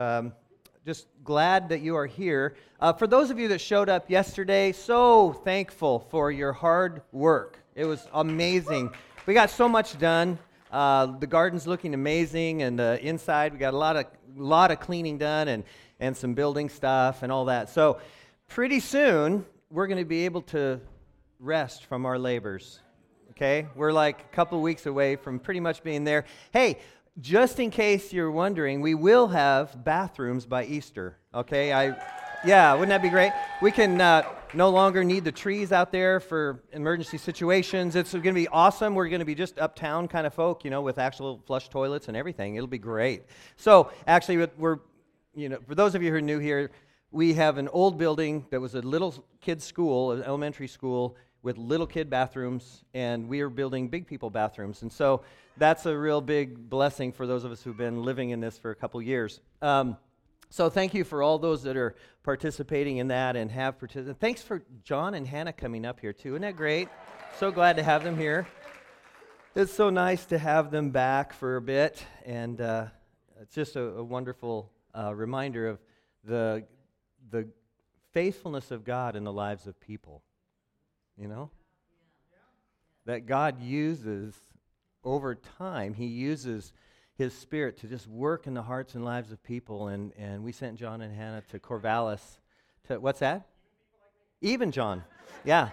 Um, just glad that you are here. For those of you that showed up yesterday, so thankful for your hard work. It was amazing. We got so much done. The garden's looking amazing, and inside we got a lot of cleaning done and some building stuff and all that. So pretty soon we're going to be able to rest from our labors. Okay, we're like a couple of weeks away from pretty much being there. Hey, just in case you're wondering, we will have bathrooms by Easter, okay? Yeah, wouldn't that be great? We can no longer need the trees out there for emergency situations. It's going to be awesome. We're going to be just uptown kind of folk, with actual flush toilets and everything. It'll be great. So, actually, for those of you who are new here, we have an old building that was a little kid school, an elementary school, with little kid bathrooms, and we are building big people bathrooms. And so that's a real big blessing for those of us who've been living in this for a couple years. So thank you for all those that are participating in that and have participated. Thanks for John and Hannah coming up here too. Isn't that great? So glad to have them here. It's so nice to have them back for a bit, and it's just a wonderful reminder of the faithfulness of God in the lives of people. That God uses, over time, He uses His Spirit to just work in the hearts and lives of people. And we sent John and Hannah to Corvallis. What's that? Even John. Yeah.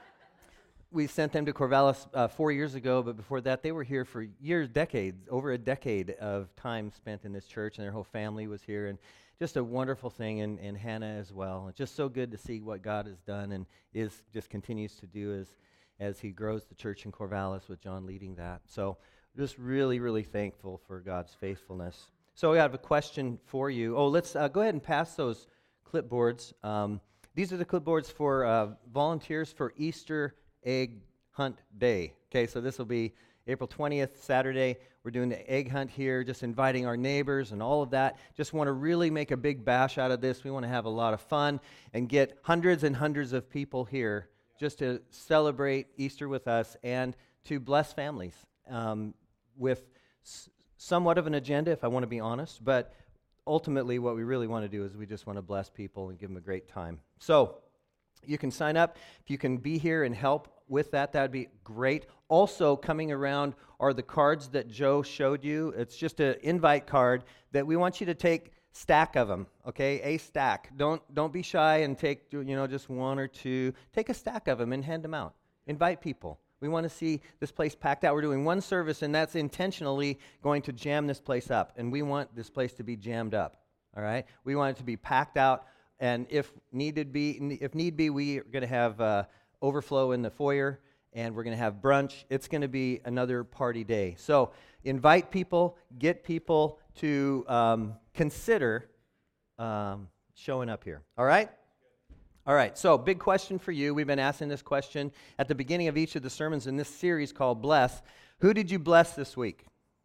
We sent them to Corvallis 4 years ago, but before that, they were here for years, decades, over a decade of time spent in this church, and their whole family was here. And just a wonderful thing, and Hannah as well. It's just so good to see what God has done and just continues to do as He grows the church in Corvallis with John leading that. So just really, really thankful for God's faithfulness. So we have a question for you. Oh, let's go ahead and pass those clipboards. These are the clipboards for volunteers for Easter Egg Hunt Day. Okay, so this will be April 20th, Saturday. We're doing the egg hunt here, just inviting our neighbors and all of that. Just want to really make a big bash out of this. We want to have a lot of fun and get hundreds and hundreds of people here just to celebrate Easter with us and to bless families with somewhat of an agenda, if I want to be honest. But ultimately, what we really want to do is we just want to bless people and give them a great time. So you can sign up. If you can be here and help with that, that would be great. Also coming around are the cards that Joe showed you. It's just an invite card that we want you to take stack of them, okay? A stack. Don't be shy and take just one or two. Take a stack of them and hand them out. Invite people. We want to see this place packed out. We're doing one service, and that's intentionally going to jam this place up, and we want this place to be jammed up, all right? We want it to be packed out, and if need be, we are going to have overflow in the foyer, and we're going to have brunch. It's going to be another party day. So invite people, get people to consider showing up here. All right? All right, so big question for you. We've been asking this question at the beginning of each of the sermons in this series called Bless. Who did you bless this week?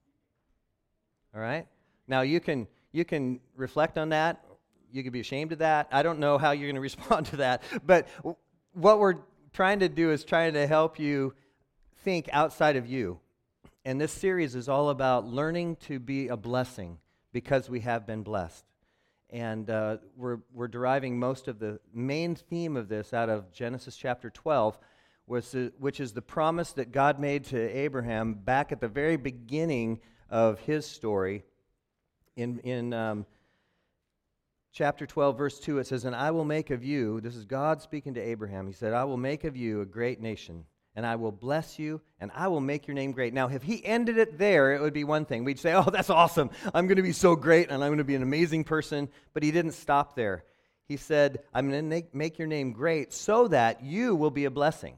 All right? Now you can reflect on that. You could be ashamed of that. I don't know how you're going to respond to that. But what we're trying to do is trying to help you think outside of you. And this series is all about learning to be a blessing because we have been blessed. And we're deriving most of the main theme of this out of Genesis chapter 12, which is the promise that God made to Abraham back at the very beginning of his story. In chapter 12, verse 2, it says, "And I will make of you," this is God speaking to Abraham, He said, "I will make of you a great nation, and I will bless you, and I will make your name great." Now, if He ended it there, it would be one thing. We'd say, "Oh, that's awesome. I'm going to be so great, and I'm going to be an amazing person." But He didn't stop there. He said, "I'm going to make your name great so that you will be a blessing."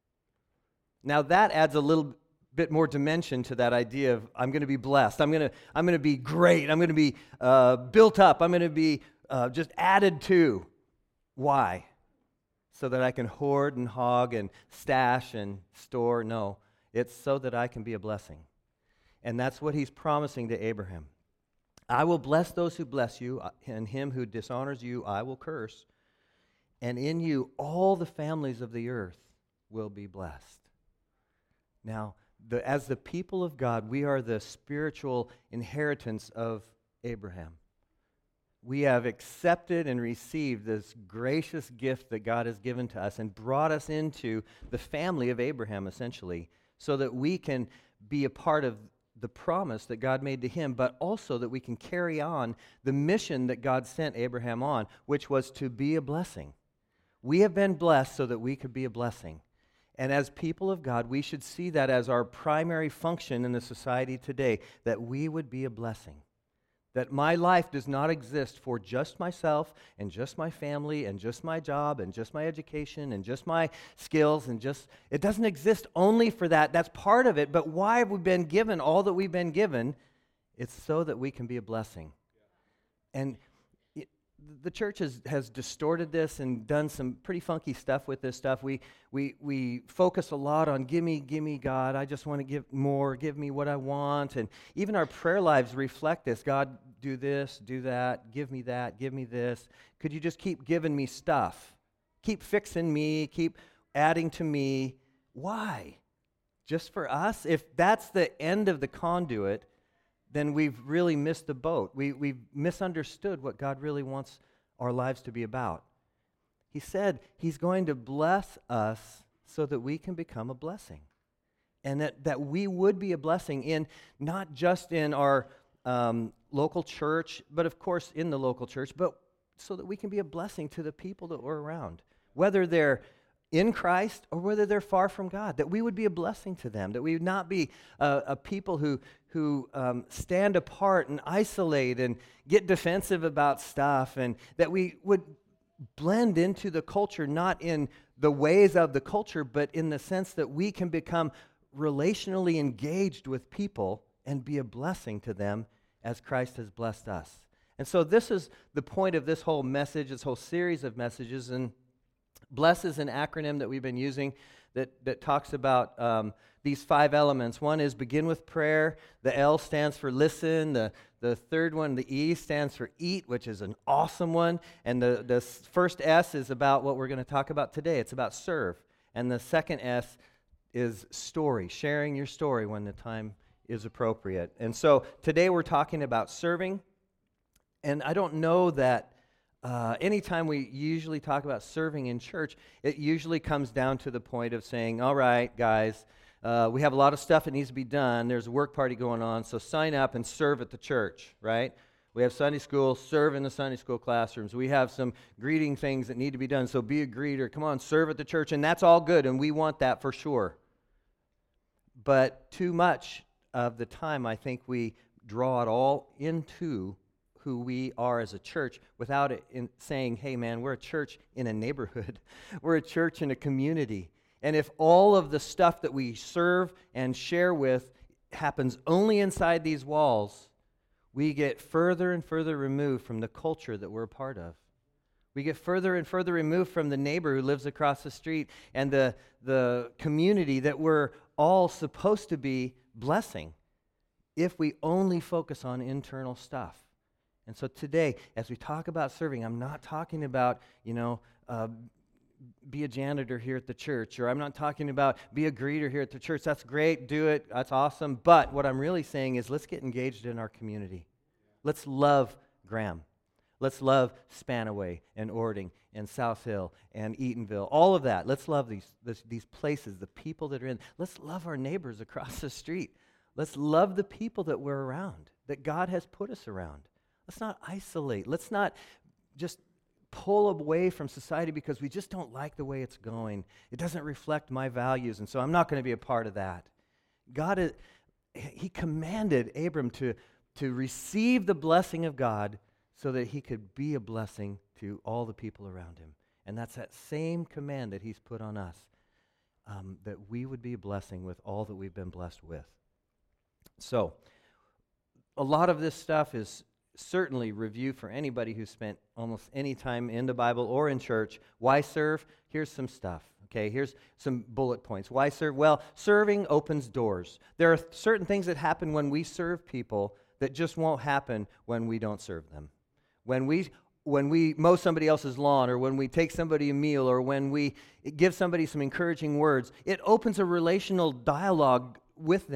Now, that adds a little bit more dimension to that idea of I'm going to be blessed. I'm going to be great. I'm going to be built up. I'm going to be just added to. Why? So that I can hoard and hog and stash and store? No, it's so that I can be a blessing. And that's what He's promising to Abraham. "I will bless those who bless you, and him who dishonors you I will curse. And in you all the families of the earth will be blessed." Now, as the people of God, we are the spiritual inheritance of Abraham. we have accepted and received this gracious gift that God has given to us and brought us into the family of Abraham, essentially, so that we can be a part of the promise that God made to him, but also that we can carry on the mission that God sent Abraham on, which was to be a blessing. We have been blessed so that we could be a blessing. And as people of God, we should see that as our primary function in the society today, that we would be a blessing. That my life does not exist for just myself and just my family and just my job and just my education and just my skills and just, it doesn't exist only for that. That's part of it. But why have we been given all that we've been given? It's so that we can be a blessing. And the church has distorted this and done some pretty funky stuff with this stuff. We focus a lot on give me, God. I just want to give more. Give me what I want. And even our prayer lives reflect this. God, do this, do that. Give me that. Give me this. Could you just keep giving me stuff? Keep fixing me. Keep adding to me. Why? Just for us? If that's the end of the conduit, then we've really missed the boat. We've misunderstood what God really wants our lives to be about. He said he's going to bless us so that we can become a blessing. And that we would be a blessing in not just in our local church, but of course in the local church, but so that we can be a blessing to the people that we're around. Whether they're in Christ or whether they're far from God, that we would be a blessing to them, that we would not be a people who stand apart and isolate and get defensive about stuff, and that we would blend into the culture, not in the ways of the culture, but in the sense that we can become relationally engaged with people and be a blessing to them as Christ has blessed us. And so this is the point of this whole message, this whole series of messages. And BLESS is an acronym that we've been using that talks about these 5 elements. One is begin with prayer. The L stands for listen. The third one, the E, stands for eat, which is an awesome one. And the first S is about what we're going to talk about today. It's about serve. And the second S is story, sharing your story when the time is appropriate. And so today we're talking about serving. And I don't know that anytime we usually talk about serving in church, it usually comes down to the point of saying, all right, guys, we have a lot of stuff that needs to be done. There's a work party going on, so sign up and serve at the church, right? We have Sunday school, serve in the Sunday school classrooms. We have some greeting things that need to be done, so be a greeter. Come on, serve at the church, and that's all good, and we want that for sure. But too much of the time, I think we draw it all into who we are as a church without it in saying, hey man, we're a church in a neighborhood. We're a church in a community. And if all of the stuff that we serve and share with happens only inside these walls, we get further and further removed from the culture that we're a part of. We get further and further removed from the neighbor who lives across the street and the community that we're all supposed to be blessing if we only focus on internal stuff. And so today, as we talk about serving, I'm not talking about, be a janitor here at the church, or I'm not talking about be a greeter here at the church. That's great, do it, that's awesome. But what I'm really saying is let's get engaged in our community. Let's love Graham. Let's love Spanaway and Ording and South Hill and Eatonville, all of that. Let's love these places, the people that are in. Let's love our neighbors across the street. Let's love the people that we're around, that God has put us around. Let's not isolate. Let's not just pull away from society because we just don't like the way it's going. It doesn't reflect my values, and so I'm not going to be a part of that. He commanded Abram to receive the blessing of God so that he could be a blessing to all the people around him. And that's that same command that he's put on us, that we would be a blessing with all that we've been blessed with. So, a lot of this stuff is certainly review for anybody who's spent almost any time in the Bible or in church. Why serve? Here's some stuff. Okay, here's some bullet points. Why serve? Well, serving opens doors. There are certain things that happen when we serve people that just won't happen when we don't serve them. When we mow somebody else's lawn, or when we take somebody a meal, or when we give somebody some encouraging words, it opens a relational dialogue with them.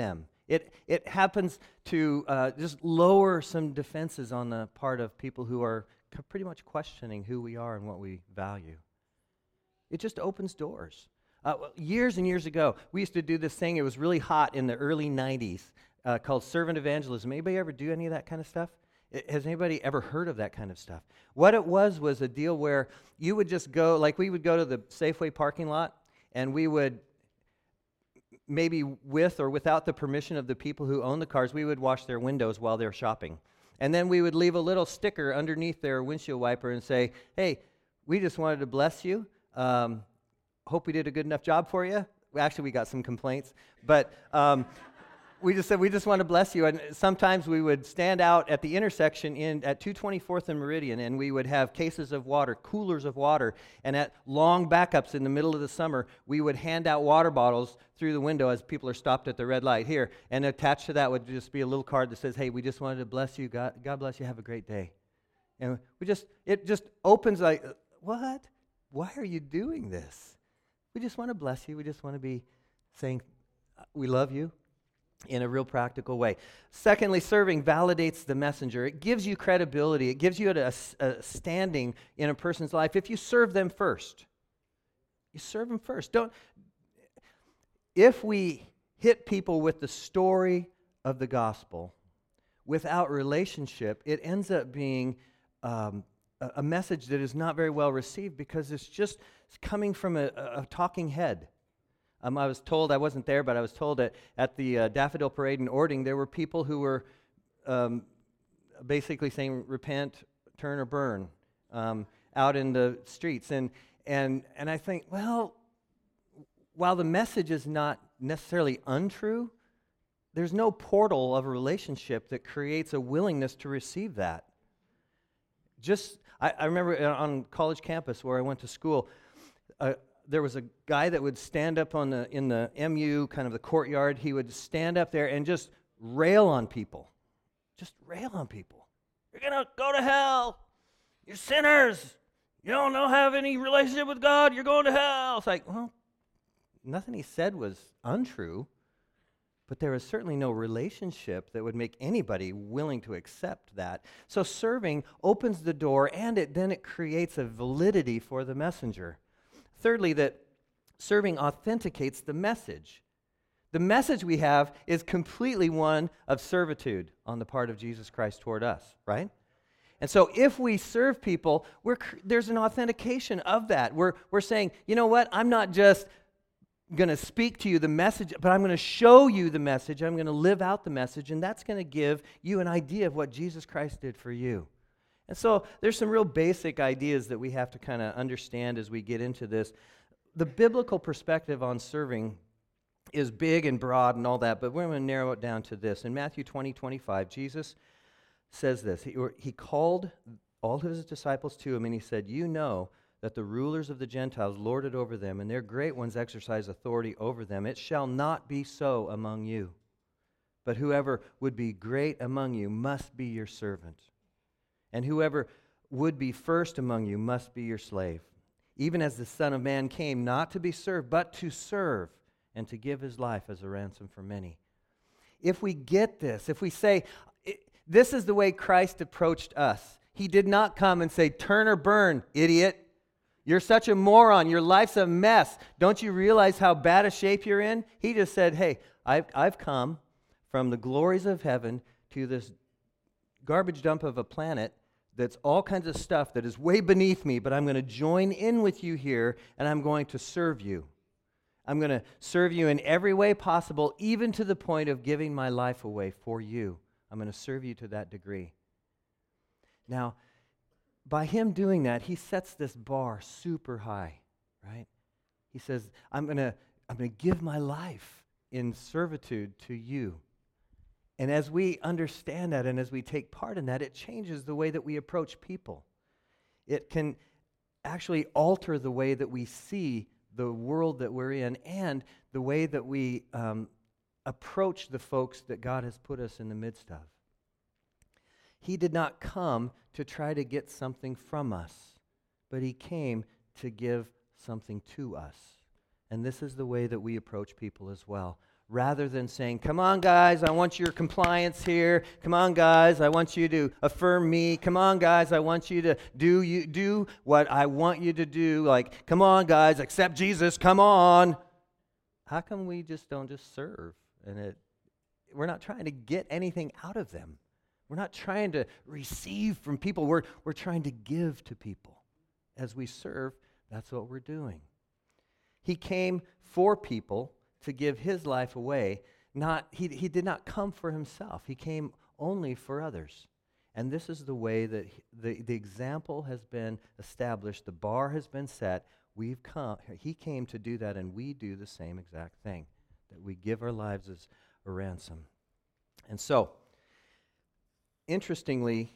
It happens to just lower some defenses on the part of people who are pretty much questioning who we are and what we value. It just opens doors. Years and years ago, we used to do this thing. It was really hot in the early 90s called servant evangelism. Anybody ever do any of that kind of stuff? Has anybody ever heard of that kind of stuff? What it was a deal where you would just go, like we would go to the Safeway parking lot, and we would, maybe with or without the permission of the people who own the cars, we would wash their windows while they're shopping. And then we would leave a little sticker underneath their windshield wiper and say, hey, we just wanted to bless you. Hope we did a good enough job for you. Actually, we got some complaints. But we just said, we just want to bless you. And sometimes we would stand out at the intersection at 224th and Meridian, and we would have cases of water, coolers of water. And at long backups in the middle of the summer, we would hand out water bottles through the window as people are stopped at the red light here. And attached to that would just be a little card that says, hey, we just wanted to bless you. God bless you. Have a great day. And it just opens like, what? Why are you doing this? We just want to bless you. We just want to be saying we love you in a real practical way. Secondly, serving validates the messenger. It gives you credibility. It gives you a standing in a person's life if you serve them first. You serve them first. If we hit people with the story of the gospel without relationship, it ends up being a message that is not very well received because it's coming from a talking head. I was told, I wasn't there, but I was told that at the Daffodil Parade in Ording, there were people who were basically saying, repent, turn, or burn, out in the streets. And I think, well, while the message is not necessarily untrue, there's no portal of a relationship that creates a willingness to receive that. I remember on college campus where I went to school, there was a guy that would stand up in the MU, kind of the courtyard. He would stand up there and just rail on people. Just rail on people. You're going to go to hell. You're sinners. You don't have any relationship with God. You're going to hell. It's like, well, nothing he said was untrue, but there was certainly no relationship that would make anybody willing to accept that. So serving opens the door, and then it creates a validity for the messenger. Thirdly, that serving authenticates the message. The message we have is completely one of servitude on the part of Jesus Christ toward us, right? And so if we serve people, there's an authentication of that. We're saying, you know what, I'm not just going to speak to you the message, but I'm going to show you the message. I'm going to live out the message, and that's going to give you an idea of what Jesus Christ did for you. And so there's some real basic ideas that we have to kind of understand as we get into this. The biblical perspective on serving is big and broad and all that, but we're going to narrow it down to this. In Matthew 20:25, Jesus says this. He called all of his disciples to him, and he said, you know that the rulers of the Gentiles lord it over them, and their great ones exercise authority over them. It shall not be so among you. But whoever would be great among you must be your servant. And whoever would be first among you must be your slave. Even as the Son of Man came not to be served, but to serve, and to give his life as a ransom for many. If we get this, if we say, this is the way Christ approached us. He did not come and say, turn or burn, idiot. You're such a moron. Your life's a mess. Don't you realize how bad a shape you're in? He just said, hey, I've come from the glories of heaven to this garbage dump of a planet that's all kinds of stuff that is way beneath me, but I'm going to join in with you here, and I'm going to serve you. I'm going to serve you in every way possible, even to the point of giving my life away for you. I'm going to serve you to that degree. Now, by him doing that, he sets this bar super high, right? He says, I'm going to give my life in servitude to you. And as we understand that and as we take part in that, it changes the way that we approach people. It can actually alter the way that we see the world that we're in and the way that we approach the folks that God has put us in the midst of. He did not come to try to get something from us, but he came to give something to us. And this is the way that we approach people as well. rather than saying, come on, guys, I want your compliance here. Come on, guys, I want you to affirm me. Come on, guys, I want you to do what I want you to do. Like, come on, guys, accept Jesus, come on. How come we don't just serve? And we're not trying to get anything out of them. We're not trying to receive from people. We're trying to give to people. As we serve, that's what we're doing. He came for people to give his life away. He did not come for himself. He came only for others. And this is the way that the example has been established. The bar has been set. He came to do that, and we do the same exact thing, that we give our lives as a ransom. And so, interestingly,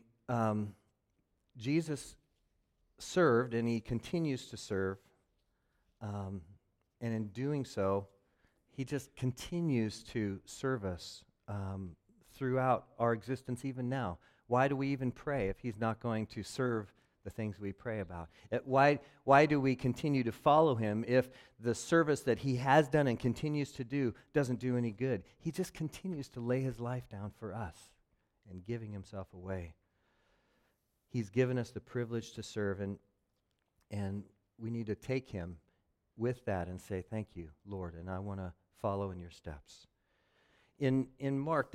Jesus served, and he continues to serve, and in doing so, he just continues to serve us throughout our existence even now. Why do we even pray if he's not going to serve the things we pray about? Why do we continue to follow him if the service that he has done and continues to do doesn't do any good? He just continues to lay his life down for us and giving himself away. He's given us the privilege to serve, and we need to take him with that and say, thank you, Lord, and I want to follow in your steps. In Mark,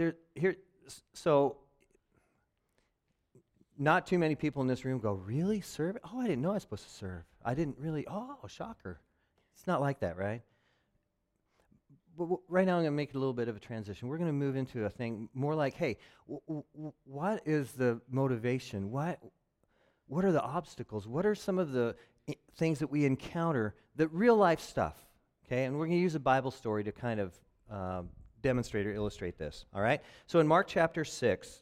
not too many people in this room go, really? Serve? Oh, I didn't know I was supposed to serve. I didn't really, shocker. It's not like that, right? But right now I'm going to make it a little bit of a transition. We're going to move into a thing more like, hey, what is the motivation? What are the obstacles? What are some of the things that we encounter, the real life stuff, okay? And we're going to use a Bible story to kind of demonstrate or illustrate this, all right? So in Mark chapter 6,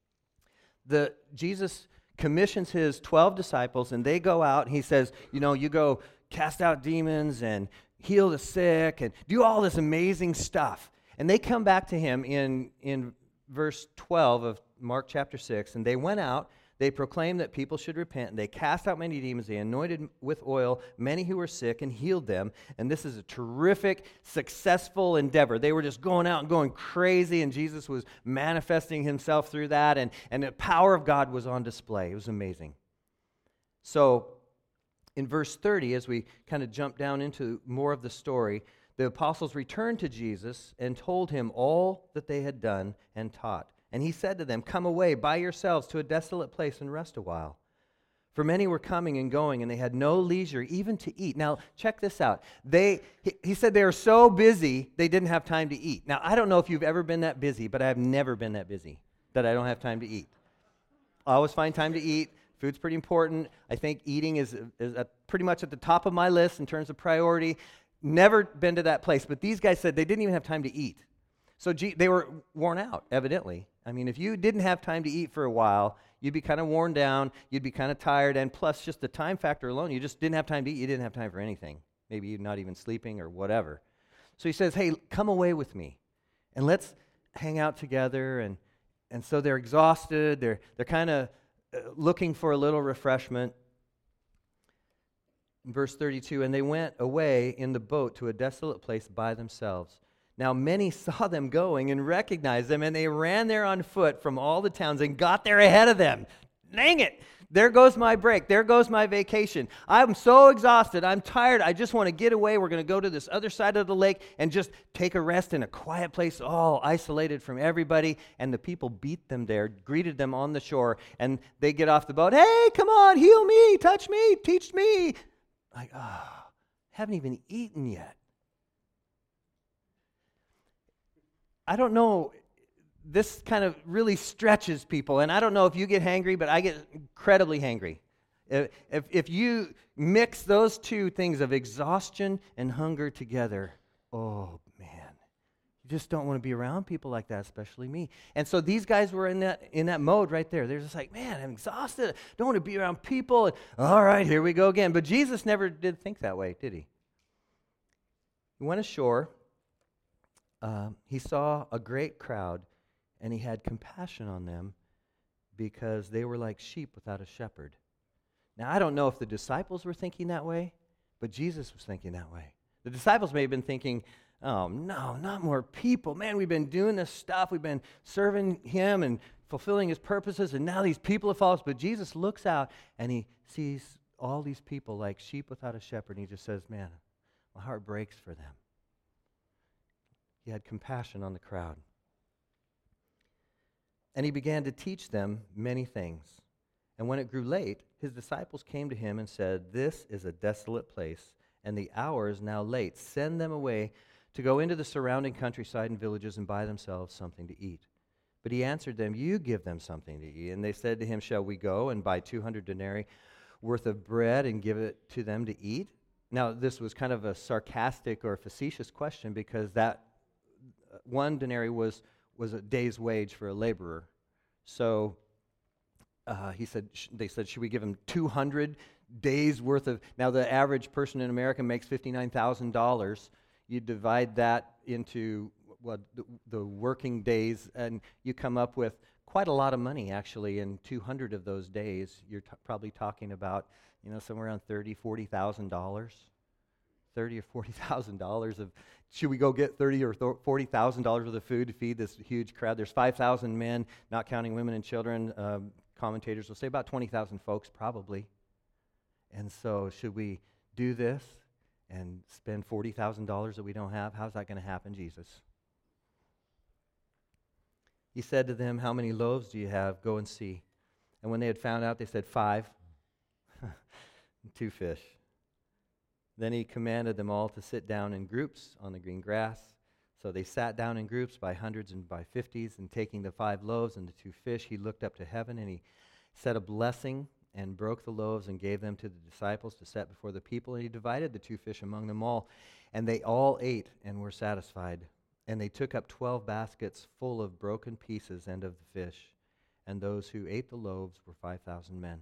Jesus commissions his 12 disciples, and they go out, and he says, you go cast out demons and heal the sick and do all this amazing stuff. And they come back to him in verse 12 of Mark chapter 6, and they went out, they proclaimed that people should repent, and they cast out many demons, they anointed with oil many who were sick and healed them. And this is a terrific, successful endeavor. They were just going out and going crazy, and Jesus was manifesting himself through that, and the power of God was on display. It was amazing. So in verse 30, as we kind of jump down into more of the story, the apostles returned to Jesus and told him all that they had done and taught. And he said to them, come away by yourselves to a desolate place and rest a while. For many were coming and going, and they had no leisure even to eat. Now, check this out. He said they were so busy, they didn't have time to eat. Now, I don't know if you've ever been that busy, but I've never been that busy that I don't have time to eat. I always find time to eat. Food's pretty important. I think eating is pretty much at the top of my list in terms of priority. Never been to that place. But these guys said they didn't even have time to eat. So they were worn out, evidently. I mean, if you didn't have time to eat for a while, you'd be kind of worn down, you'd be kind of tired, and plus just the time factor alone, you just didn't have time to eat, you didn't have time for anything. Maybe you're not even sleeping or whatever. So he says, hey, come away with me, and let's hang out together. And so they're exhausted, they're kind of looking for a little refreshment. In verse 32, and they went away in the boat to a desolate place by themselves. Now many saw them going and recognized them, and they ran there on foot from all the towns and got there ahead of them. Dang it! There goes my break. There goes my vacation. I'm so exhausted. I'm tired. I just want to get away. We're going to go to this other side of the lake and just take a rest in a quiet place, all isolated from everybody. And the people beat them there, greeted them on the shore, and they get off the boat. Hey, come on, heal me, touch me, teach me. Like, haven't even eaten yet. I don't know, this kind of really stretches people, and I don't know if you get hangry, but I get incredibly hangry. If you mix those two things of exhaustion and hunger together, oh man, you just don't want to be around people like that, especially me. And so these guys were in that mode right there. They're just like, man, I'm exhausted. I don't want to be around people. And, all right, here we go again. But Jesus never did think that way, did he? He went ashore. He saw a great crowd, and he had compassion on them because they were like sheep without a shepherd. Now, I don't know if the disciples were thinking that way, but Jesus was thinking that way. The disciples may have been thinking, Oh, no, not more people. Man, we've been doing this stuff. We've been serving him and fulfilling his purposes, and now these people have followed us. But Jesus looks out, and he sees all these people like sheep without a shepherd, and he just says, man, my heart breaks for them. He had compassion on the crowd. And he began to teach them many things. And when it grew late, his disciples came to him and said, this is a desolate place, and the hour is now late. Send them away to go into the surrounding countryside and villages and buy themselves something to eat. But he answered them, you give them something to eat. And they said to him, shall we go and buy 200 denarii worth of bread and give it to them to eat? Now, this was kind of a sarcastic or facetious question, because that one denarii was a day's wage for a laborer. So they said, should we give him 200 days worth of, now the average person in America makes $59,000. You divide that into the working days, and you come up with quite a lot of money, actually. In 200 of those days, you're probably talking about, somewhere around $30,000, $40,000. $30,000 or $40,000 of, should we go get $30,000 or $40,000 worth of food to feed this huge crowd? There's 5,000 men, not counting women and children. Commentators will say about 20,000 folks, probably. And so, should we do this and spend $40,000 that we don't have? How's that going to happen, Jesus? He said to them, how many loaves do you have? Go and see. And when they had found out, they said, 5, and 2 fish. Then he commanded them all to sit down in groups on the green grass. So they sat down in groups by hundreds and by 50s, and taking the 5 loaves and the 2 fish, he looked up to heaven, and he said a blessing and broke the loaves and gave them to the disciples to set before the people. And he divided the 2 fish among them all. And they all ate and were satisfied. And they took up 12 baskets full of broken pieces and of the fish. And those who ate the loaves were 5,000 men.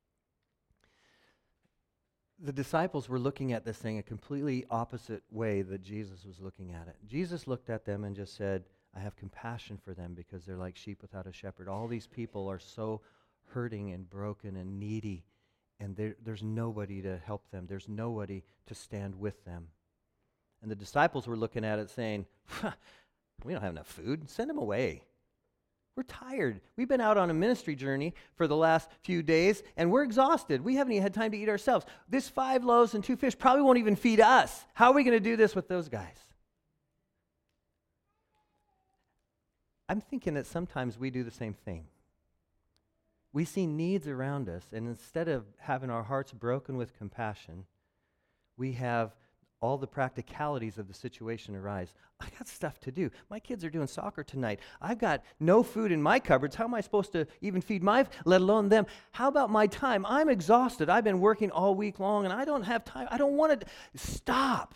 The disciples were looking at this thing a completely opposite way that Jesus was looking at it. Jesus looked at them and just said, I have compassion for them because they're like sheep without a shepherd. All these people are so hurting and broken and needy, and there's nobody to help them. There's nobody to stand with them. And the disciples were looking at it saying, we don't have enough food. Send them away. We're tired. We've been out on a ministry journey for the last few days, and we're exhausted. We haven't even had time to eat ourselves. This 5 loaves and 2 fish probably won't even feed us. How are we going to do this with those guys? I'm thinking that sometimes we do the same thing. We see needs around us, and instead of having our hearts broken with compassion, we have all the practicalities of the situation arise. I got stuff to do. My kids are doing soccer tonight. I've got no food in my cupboards. How am I supposed to even feed let alone them? How about my time? I'm exhausted. I've been working all week long, and I don't have time. I don't want to stop.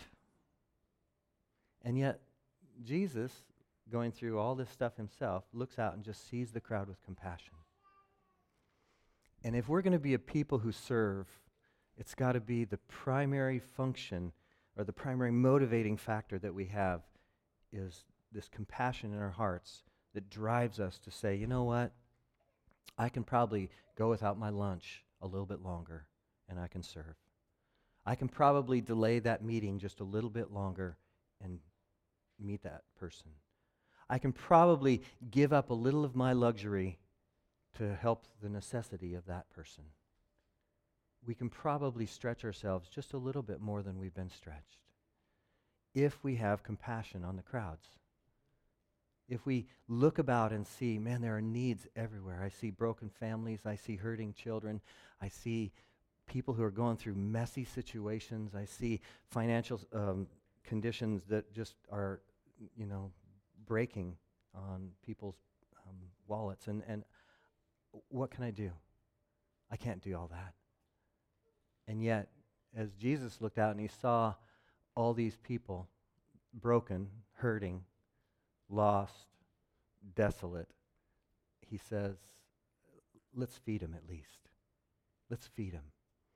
And yet, Jesus, going through all this stuff himself, looks out and just sees the crowd with compassion. And if we're going to be a people who serve, it's got to be the primary function or the primary motivating factor that we have is this compassion in our hearts that drives us to say, you know what? I can probably go without my lunch a little bit longer, and I can serve. I can probably delay that meeting just a little bit longer and meet that person. I can probably give up a little of my luxury to help the necessity of that person. We can probably stretch ourselves just a little bit more than we've been stretched if we have compassion on the crowds. If we look about and see, man, there are needs everywhere. I see broken families. I see hurting children. I see people who are going through messy situations. I see financial conditions that just are, breaking on people's wallets. And what can I do? I can't do all that. And yet, as Jesus looked out and he saw all these people broken, hurting, lost, desolate, he says, let's feed them at least. Let's feed them.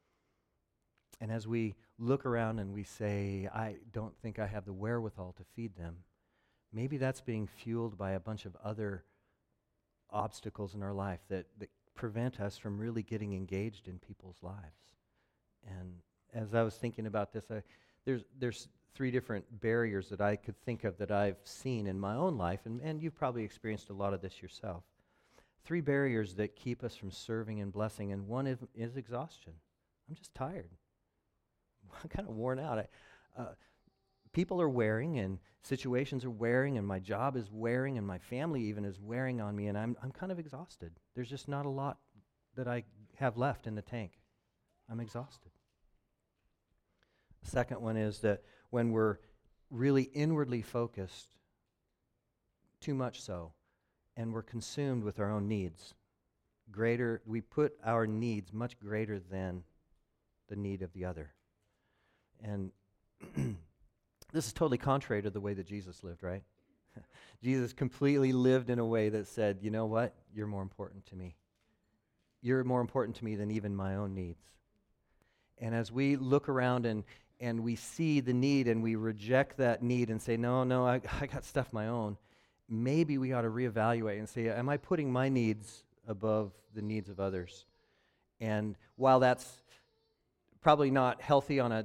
And as we look around and we say, I don't think I have the wherewithal to feed them, maybe that's being fueled by a bunch of other obstacles in our life that prevent us from really getting engaged in people's lives. And as I was thinking about this, there's three different barriers that I could think of that I've seen in my own life, and you've probably experienced a lot of this yourself. Three barriers that keep us from serving and blessing, and one is exhaustion. I'm just tired. I'm kind of worn out. People are wearing, and situations are wearing, and my job is wearing, and my family even is wearing on me, and I'm kind of exhausted. There's just not a lot that I have left in the tank. I'm exhausted. The second one is that when we're really inwardly focused, too much so, and we're consumed with our own needs, we put our needs much greater than the need of the other. And this is totally contrary to the way that Jesus lived, right? Jesus completely lived in a way that said, you know what? You're more important to me. You're more important to me than even my own needs. And as we look around and we see the need and we reject that need and say, no, I got stuff my own, maybe we ought to reevaluate and say, am I putting my needs above the needs of others? And while that's probably not healthy on a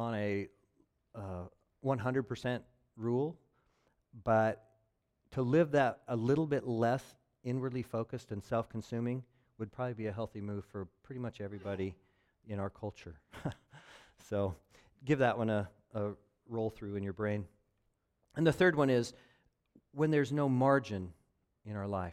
100% rule, but to live that a little bit less inwardly focused and self-consuming would probably be a healthy move for pretty much everybody in our culture. So give that one a roll through in your brain. And the third one is when there's no margin in our life.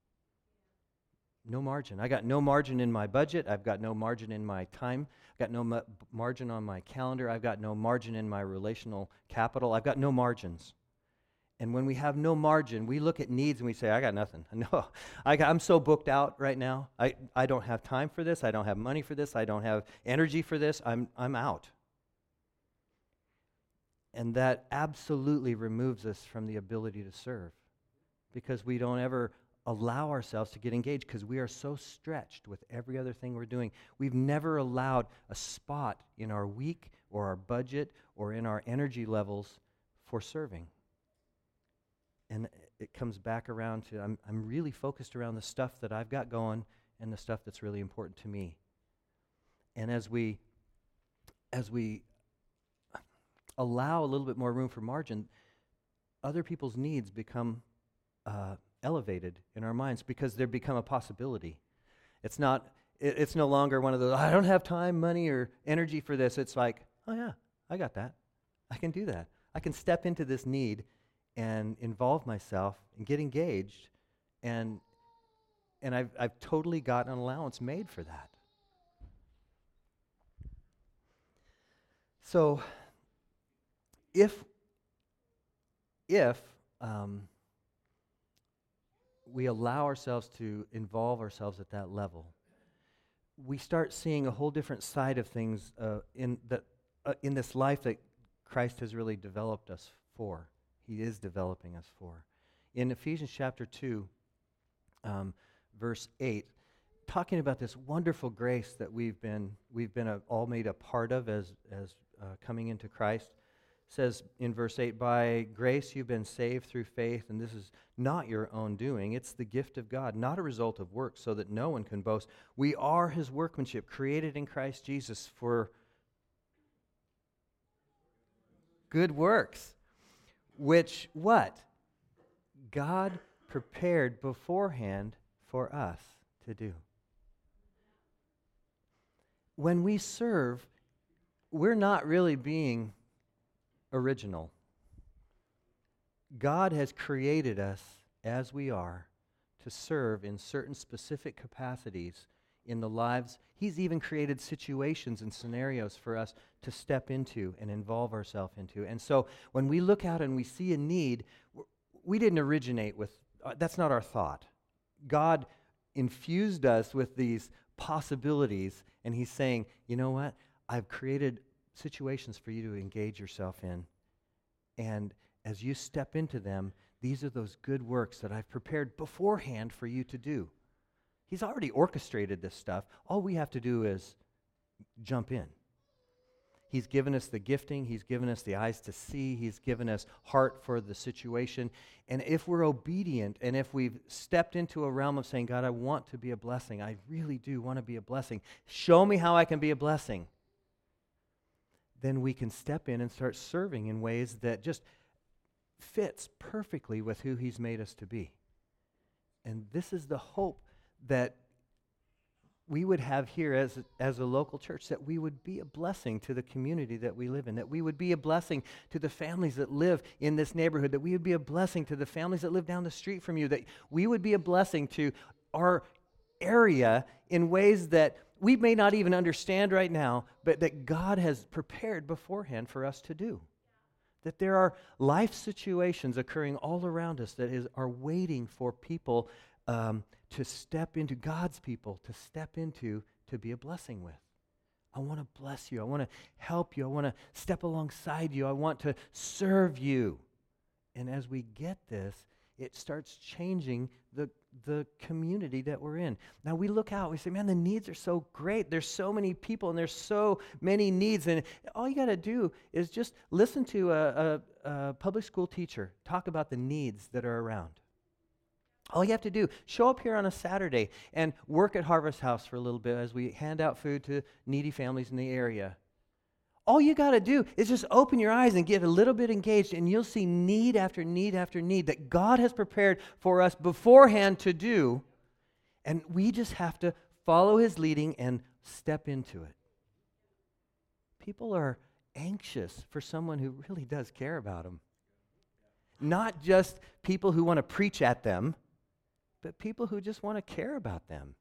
No margin. I got no margin in my budget. I've got no margin in my time. I've got no margin on my calendar. I've got no margin in my relational capital. I've got no margins. And when we have no margin, we look at needs and we say, I got nothing. No, I'm so booked out right now. I don't have time for this. I don't have money for this. I don't have energy for this. I'm out. And that absolutely removes us from the ability to serve because we don't ever allow ourselves to get engaged because we are so stretched with every other thing we're doing. We've never allowed a spot in our week or our budget or in our energy levels for serving. And it comes back around to I'm really focused around the stuff that I've got going and the stuff that's really important to me. And as we allow a little bit more room for margin, other people's needs become elevated in our minds because they become a possibility. It's no longer one of those, I don't have time, money, or energy for this. It's like, oh yeah, I got that. I can do that. I can step into this need and involve myself and get engaged, and I've totally got an allowance made for that. So if we allow ourselves to involve ourselves at that level, we start seeing a whole different side of things in this life that Christ has really developed us for. He is developing us for. In Ephesians chapter 2, verse 8, talking about this wonderful grace that we've been all made a part of as coming into Christ, says in verse 8, by grace you've been saved through faith, and this is not your own doing. It's the gift of God, not a result of works, so that no one can boast. We are his workmanship, created in Christ Jesus for good works, which what? God prepared beforehand for us to do. When we serve, we're not really being original. God has created us as we are to serve in certain specific capacities in the lives. He's even created situations and scenarios for us to step into and involve ourselves into. And so when we look out and we see a need, we didn't originate with, that's not our thought. God infused us with these possibilities, and he's saying, you know what? I've created situations for you to engage yourself in. And as you step into them, these are those good works that I've prepared beforehand for you to do. He's already orchestrated this stuff. All we have to do is jump in. He's given us the gifting. He's given us the eyes to see. He's given us heart for the situation. And if we're obedient and if we've stepped into a realm of saying, God, I want to be a blessing. I really do want to be a blessing. Show me how I can be a blessing. then we can step in and start serving in ways that just fits perfectly with who he's made us to be. And this is the hope that we would have here as a local church, that we would be a blessing to the community that we live in, that we would be a blessing to the families that live in this neighborhood, that we would be a blessing to the families that live down the street from you, that we would be a blessing to our area in ways that we may not even understand right now, but that God has prepared beforehand for us to do. That there are life situations occurring all around us that are waiting for people to step into, God's people to step into, to be a blessing with. I want to bless you. I want to help you. I want to step alongside you. I want to serve you. And as we get this, it starts changing the community that we're in. Now we look out, we say, man, the needs are so great. There's so many people and there's so many needs. And all you got to do is just listen to a public school teacher talk about the needs that are around. All you have to do, show up here on a Saturday and work at Harvest House for a little bit as we hand out food to needy families in the area. All you got to do is just open your eyes and get a little bit engaged, and you'll see need after need after need that God has prepared for us beforehand to do, and we just have to follow his leading and step into it. People are anxious for someone who really does care about them. Not just people who want to preach at them, but people who just want to care about them.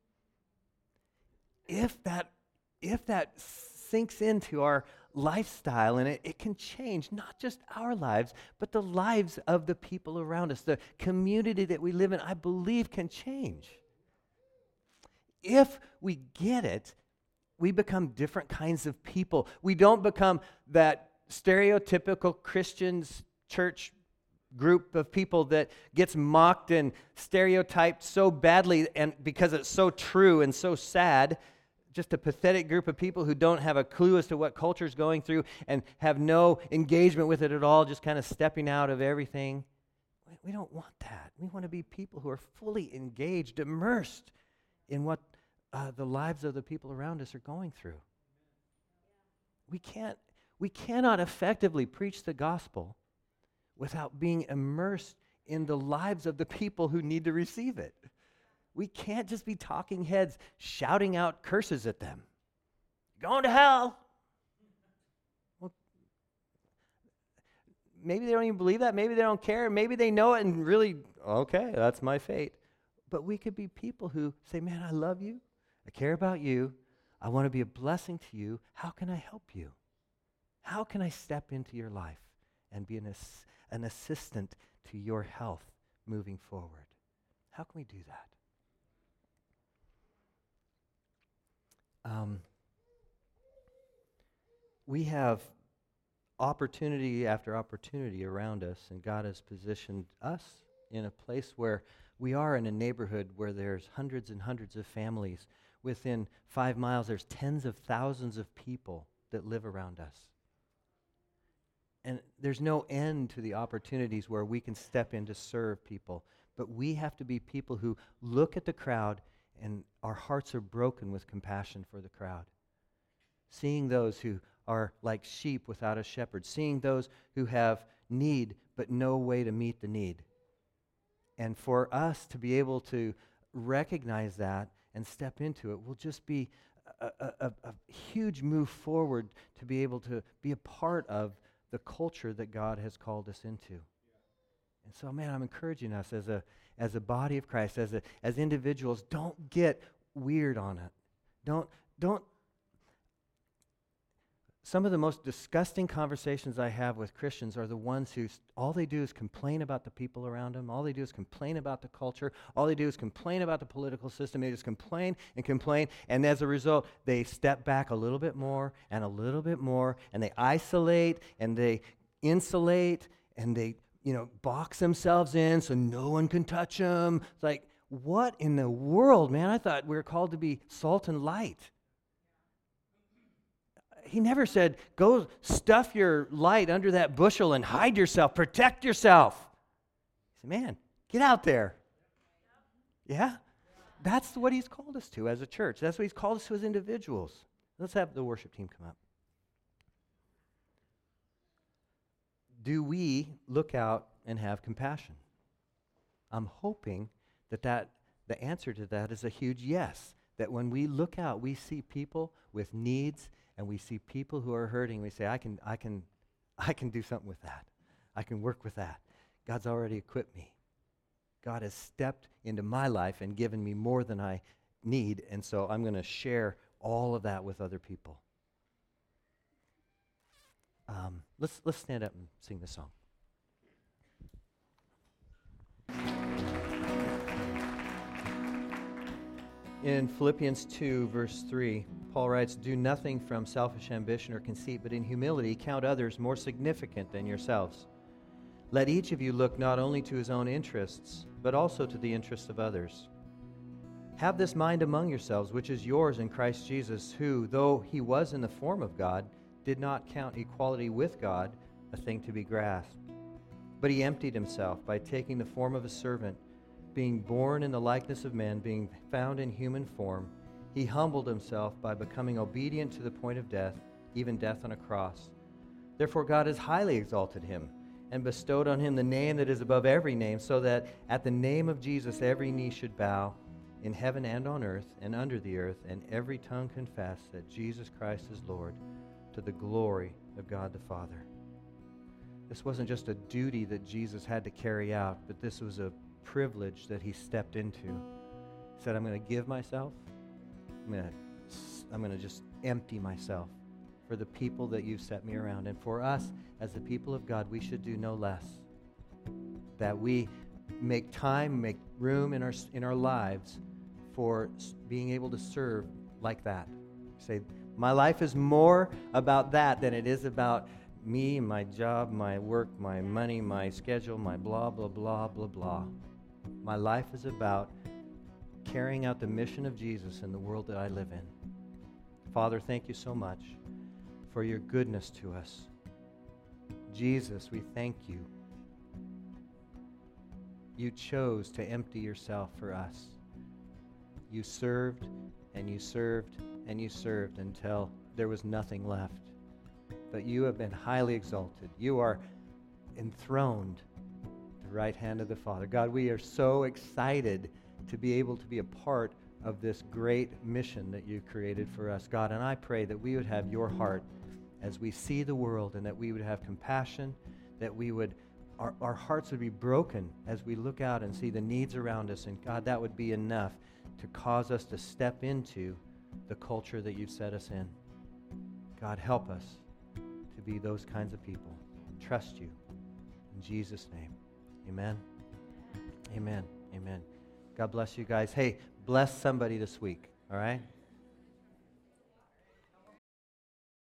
If that sinks into our lifestyle, and it can change not just our lives, but the lives of the people around us. The community that we live in, I believe, can change. If we get it, we become different kinds of people. We don't become that stereotypical Christians church group of people that gets mocked and stereotyped so badly, and because it's so true and so sad. Just a pathetic group of people who don't have a clue as to what culture's going through and have no engagement with it at all, just kind of stepping out of everything. We don't want that. We want to be people who are fully engaged, immersed in what the lives of the people around us are going through. We cannot effectively preach the gospel without being immersed in the lives of the people who need to receive it. We can't just be talking heads shouting out curses at them. Going to hell. Well, maybe they don't even believe that. Maybe they don't care. Maybe they know it and really, okay, that's my fate. But we could be people who say, man, I love you. I care about you. I want to be a blessing to you. How can I help you? How can I step into your life and be an assistant to your health moving forward? How can we do that? We have opportunity after opportunity around us, and God has positioned us in a place where we are in a neighborhood where there's hundreds and hundreds of families. Within 5 miles, there's tens of thousands of people that live around us. And there's no end to the opportunities where we can step in to serve people. But we have to be people who look at the crowd and our hearts are broken with compassion for the crowd. Seeing those who are like sheep without a shepherd. Seeing those who have need but no way to meet the need. And for us to be able to recognize that and step into it will just be a huge move forward to be able to be a part of the culture that God has called us into. And so, man, I'm encouraging us as a body of Christ, as individuals, don't get weird on it. Don't. Some of the most disgusting conversations I have with Christians are the ones who all they do is complain about the people around them. All they do is complain about the culture. All they do is complain about the political system. They just complain and complain, and as a result, they step back a little bit more, and they isolate, and they insulate, and they box themselves in so no one can touch them. It's like, what in the world, man? I thought we were called to be salt and light. He never said, go stuff your light under that bushel and hide yourself, protect yourself. He said, man, get out there. Yeah? That's what he's called us to as a church. That's what he's called us to as individuals. Let's have the worship team come up. do we look out and have compassion? I'm hoping that the answer to that is a huge yes. That when we look out, we see people with needs, and we see people who are hurting. We say, I can do something with that. I can work with that. God's already equipped me. God has stepped into my life and given me more than I need, and so I'm going to share all of that with other people. Let's stand up and sing this song. In Philippians 2, verse 3, Paul writes, "Do nothing from selfish ambition or conceit, but in humility count others more significant than yourselves. Let each of you look not only to his own interests, but also to the interests of others. Have this mind among yourselves, which is yours in Christ Jesus, who, though he was in the form of God, did not count equality with God a thing to be grasped. But he emptied himself by taking the form of a servant, being born in the likeness of men, being found in human form. He humbled himself by becoming obedient to the point of death, even death on a cross. Therefore God has highly exalted him and bestowed on him the name that is above every name, so that at the name of Jesus every knee should bow, in heaven and on earth and under the earth, and every tongue confess that Jesus Christ is Lord, to the glory of God the Father." This wasn't just a duty that Jesus had to carry out, but this was a privilege that he stepped into. He said, I'm going to give myself. I'm going to just empty myself for the people that you've set me around. And for us, as the people of God, we should do no less. That we make time, make room in our lives for being able to serve like that. Say, my life is more about that than it is about me, my job, my work, my money, my schedule, my blah, blah, blah, blah, blah. My life is about carrying out the mission of Jesus in the world that I live in. Father, thank you so much for your goodness to us. Jesus, we thank you. You chose to empty yourself for us. You served and you served and you served until there was nothing left. But you have been highly exalted. You are enthroned at the right hand of the Father. God, we are so excited to be able to be a part of this great mission that you created for us, God. And I pray that we would have your heart as we see the world, and that we would have compassion, that we would, our hearts would be broken as we look out and see the needs around us. And God, that would be enough to cause us to step into the culture that you've set us in. God, help us to be those kinds of people. Trust you. In Jesus' name, amen. Amen. Amen. God bless you guys. Hey, bless somebody this week, all right?